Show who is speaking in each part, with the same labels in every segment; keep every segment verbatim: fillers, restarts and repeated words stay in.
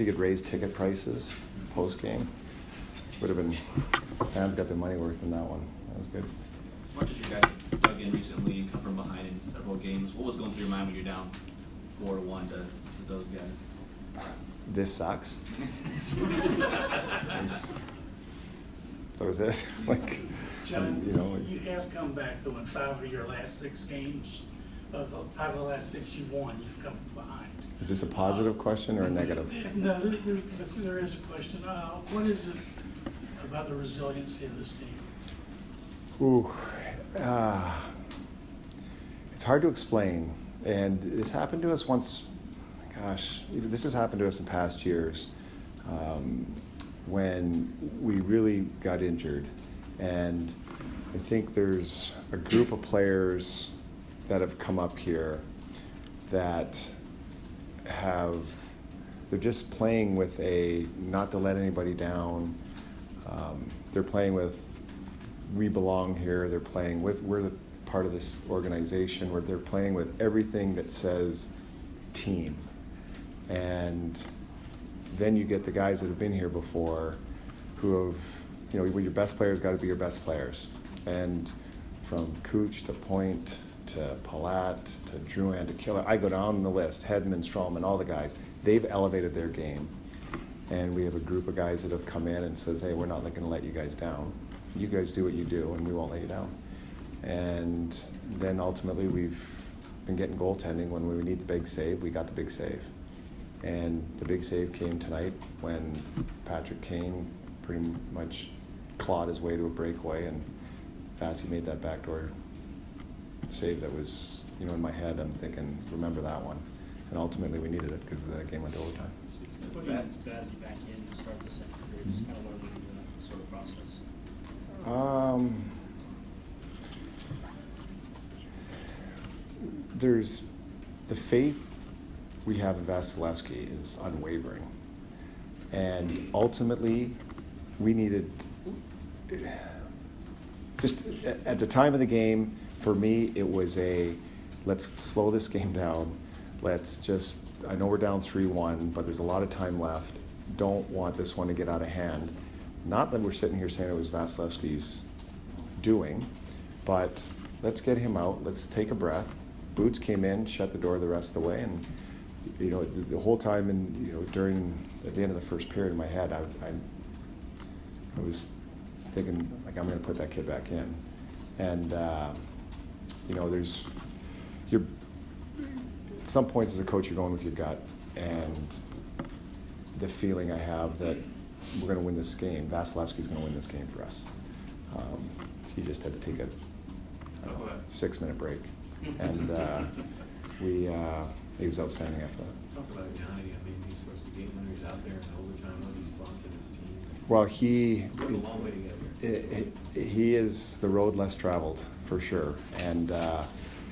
Speaker 1: you could raise ticket prices post-game, would have been, fans got their money worth in that one. That was good.
Speaker 2: As much as you guys dug in recently and come from behind in several games, what was going through your mind when you're down four to one to, to those guys?
Speaker 1: This sucks. That was it. Like,
Speaker 3: John,
Speaker 1: you know,
Speaker 3: you have come back though in five of your last six games. Of the five of the last six you've won, you've come from behind.
Speaker 1: is this a positive question or a negative?
Speaker 3: No, there, there, there is a question. Uh, what is it about the resiliency of this team?
Speaker 1: Ooh, uh, it's hard to explain. And this happened to us once, gosh, this has happened to us in past years um, when we really got injured. And I think there's a group of players that have come up here that have, they're just playing with a, not to let anybody down. Um, they're playing with, we belong here. They're playing with, we're the part of this organization where they're playing with everything that says team. And then you get the guys that have been here before who have, you know, your best players got to be your best players. And from Cooch to Point to Palat to Drouin to Killer, I go down the list, Hedman, Strawman, all the guys, they've elevated their game. And we have a group of guys that have come in and says, hey, we're not going to let you guys down. You guys do what you do and we won't let you down. And then ultimately we've been getting goaltending. When we need the big save, we got the big save. And the big save came tonight when Patrick Kane pretty much clawed his way to a breakaway, and Vasi made that backdoor save that was, you know, in my head. I'm thinking, remember that one. And ultimately we needed it because the game went to overtime.
Speaker 4: Putting Vasi back in to start the second period, just kind of learning the sort of process.
Speaker 1: Um, there's the faith we have in Vasilevsky is unwavering, and ultimately we needed, just at the time of the game, for me it was a let's slow this game down, let's just, I know we're down three one, but there's a lot of time left, don't want this one to get out of hand. Not that we're sitting here saying it was Vasilevsky's doing, but let's get him out, let's take a breath. Boots came in, shut the door the rest of the way, and you know, the, the whole time, and you know, during at the end of the first period, in my head, I, I, I was thinking like I'm going to put that kid back in, and uh, you know, there's you're at some points as a coach, you're going with your gut, and the feeling I have that we're going to win this game. Vasilevsky's going to win this game for us. Um, he just had to take a, a six-minute break, and uh, we. Uh, He was outstanding after that.
Speaker 5: Talk about Johnny. I mean, he's supposed to be game winners out there in overtime. What he's brought to his team.
Speaker 1: Well, he.
Speaker 5: It's a long way to get here.
Speaker 1: It, it, he is the road less traveled for sure, and uh,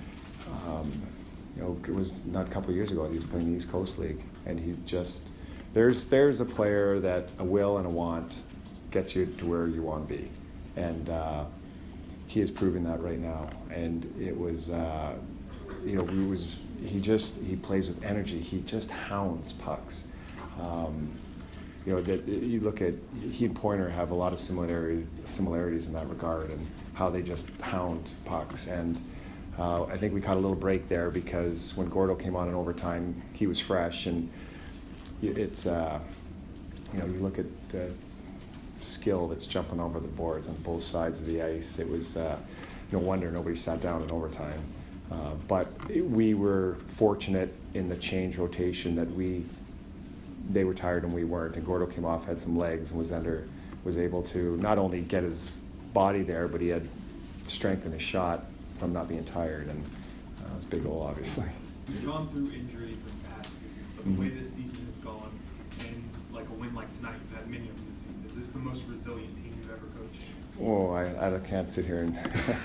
Speaker 1: um, you know, it was not a couple of years ago he was playing the East Coast League, and he just there's there's a player that a will and a want gets you to where you want to be, and uh, he is proving that right now. And it was, uh, you know, we was. He just, he plays with energy. He just hounds pucks. Um, you know, that you look at, he and Pointer have a lot of similarity, similarities in that regard, and how they just hound pucks. And uh, I think we caught a little break there because when Gordo came on in overtime, he was fresh, and it's, uh, you know, you look at the skill that's jumping over the boards on both sides of the ice. It was uh, no wonder nobody sat down in overtime. Uh, but we were fortunate in the change rotation that we, they were tired and we weren't. And Gordo came off, had some legs, and was under, was able to not only get his body there, but he had strength in his shot from not being tired. And uh, it was a big goal, obviously.
Speaker 6: You've gone through injuries in past seasons, but the
Speaker 1: Mm-hmm.
Speaker 6: way this season has gone, and like a win like tonight, you've had many of them this season. Is this the most resilient team you've ever coached?
Speaker 1: Oh, I, I can't sit here and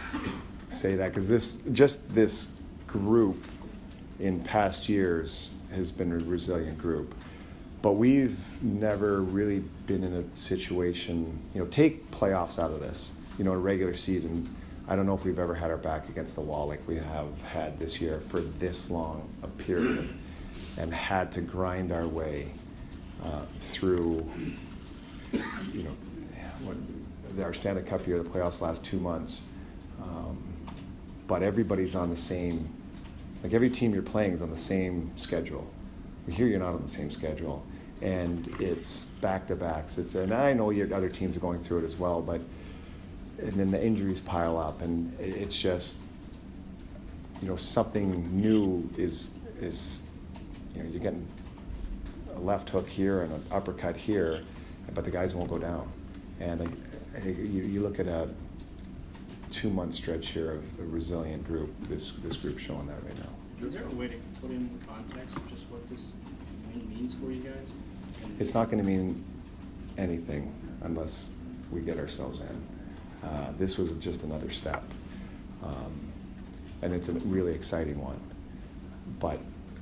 Speaker 1: say that, because this, just this group in past years has been a resilient group. But we've never really been in a situation, you know, take playoffs out of this, you know, a regular season. I don't know if we've ever had our back against the wall like we have had this year for this long a period, and had to grind our way uh, through, you know, what, our Stanley Cup year, the playoffs last two months. Um, but everybody's on the same, like every team you're playing is on the same schedule. Here you're not on the same schedule. And it's back-to-backs. It's, and I know your other teams are going through it as well, but, and then the injuries pile up, and it, it's just, you know, something new is, is, you know, you're getting a left hook here and an uppercut here, but the guys won't go down. And I, I think you, you look at a two-month stretch here of a resilient group, this, this group's showing that right now.
Speaker 4: Is there a way to put in context of just what this win means for you guys? And
Speaker 1: It's not going to mean anything unless we get ourselves in. Uh, this was just another step. Um, and it's a really exciting one. But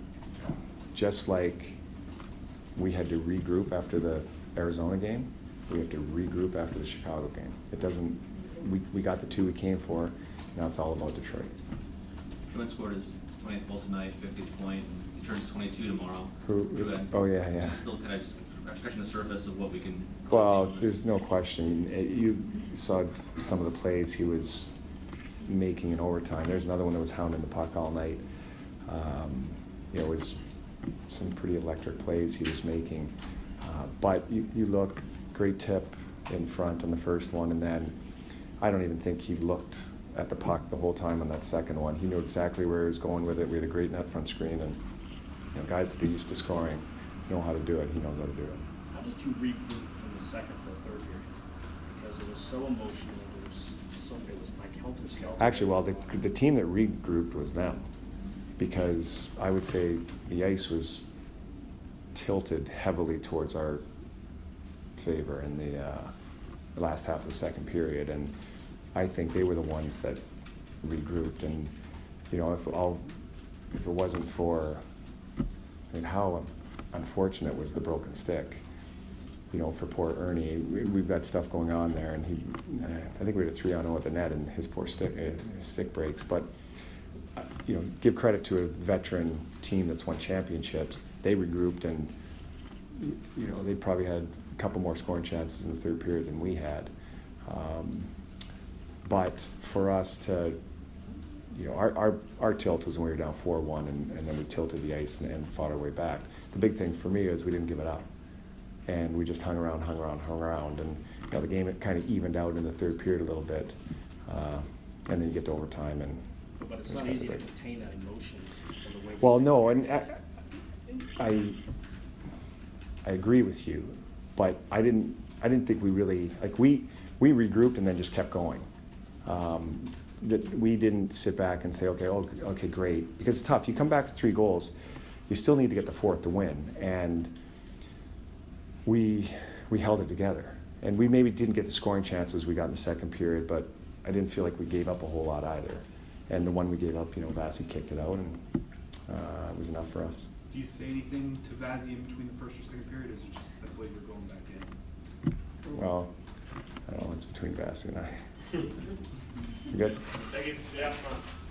Speaker 1: just like we had to regroup after the Arizona game, we have to regroup after the Chicago game. It doesn't, we, we got the two we came for, now it's all about Detroit.
Speaker 2: Druin scored his twentieth goal tonight, fiftieth point, and he turns twenty-two tomorrow.
Speaker 1: Who-
Speaker 2: Druin.
Speaker 1: oh, yeah, yeah.
Speaker 2: So still kind of just scratching the surface of what we can.
Speaker 1: Well,
Speaker 2: see from this.
Speaker 1: there's no question. Uh, You saw some of the plays he was making in overtime. There's another one that was hounding the puck all night. Um, you know, it was some pretty electric plays he was making. Uh, but you, you look, great tip in front on the first one, and then I don't even think he looked at the puck the whole time on that second one. He knew exactly where he was going with it. We had a great net front screen, and you know, guys that are used to scoring know how to do it. He knows how to do it.
Speaker 4: How did you regroup from the second to the third period? Because it was so emotional. It was so it was like helter skelter.
Speaker 1: Actually, well, the, the team that regrouped was them, because I would say the ice was tilted heavily towards our favor in the uh, last half of the second period, and I think they were the ones that regrouped. And you know, if all, if it wasn't for, I mean, how unfortunate was the broken stick, you know, for poor Ernie. We, we've got stuff going on there, and he, uh, I think we had a three on zero at the net, and his poor stick, uh, his stick breaks. But uh, you know, give credit to a veteran team that's won championships. They regrouped, and you know, they probably had a couple more scoring chances in the third period than we had. Um, but for us to, you know, our, our, our tilt was when we were down four one, and, and then we tilted the ice and, and fought our way back. The big thing for me is we didn't give it up. And we just hung around, hung around, hung around. And you know, the game it kind of evened out in the third period a little bit. Uh, and then you get to overtime. and
Speaker 4: But it's
Speaker 1: just
Speaker 4: not
Speaker 1: got
Speaker 4: easy
Speaker 1: the
Speaker 4: to
Speaker 1: break.
Speaker 4: contain that emotion from the way.
Speaker 1: Well,
Speaker 4: the
Speaker 1: no,
Speaker 4: second
Speaker 1: and
Speaker 4: period
Speaker 1: I, I, I agree with you, but I didn't, I didn't think we really, like we, we regrouped and then just kept going. Um, that we didn't sit back and say, okay, oh, okay, great, because it's tough. You come back with three goals, you still need to get the fourth to win, and we we held it together. And we maybe didn't get the scoring chances we got in the second period, but I didn't feel like we gave up a whole lot either. And the one we gave up, you know, Vasi kicked it out, and uh, it was enough for us.
Speaker 6: Do you say anything to Vazzy in between the first or second period, or is it just simply we're going back in?
Speaker 1: Well, I don't know, it's between Vasi and I. You good?
Speaker 3: Thank you. Yeah.